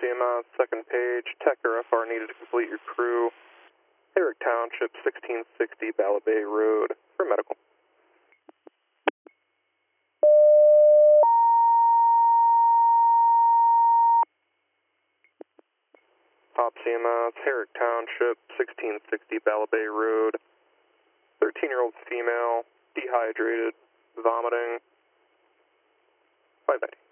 CMS, second page, Tech or FR needed to complete your crew. Herrick Township, 1660 Bala Bay Road, for medical. Pop CMS, Herrick Township, 1660 Bala Bay Road. 13-year-old female, dehydrated, vomiting. 590.